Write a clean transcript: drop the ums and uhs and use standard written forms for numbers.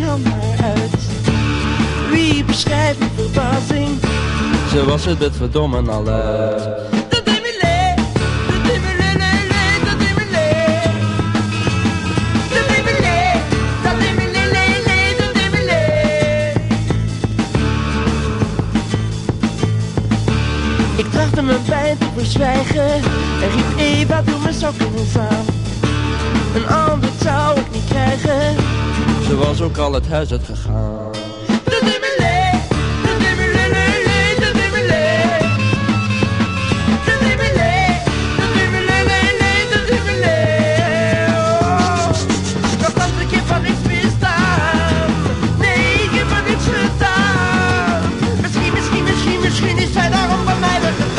hand haar uit. Wie beschrijft mijn verbazing? Ze was het met verdommen al uit. Ik trachtte mijn pijn te verzwijgen en riep Eva, doe me sokken eens aan. Een ander zou ik niet krijgen. Ze was ook al het huis uitgegaan. Misschien is zij daarom bij mij weggegaan.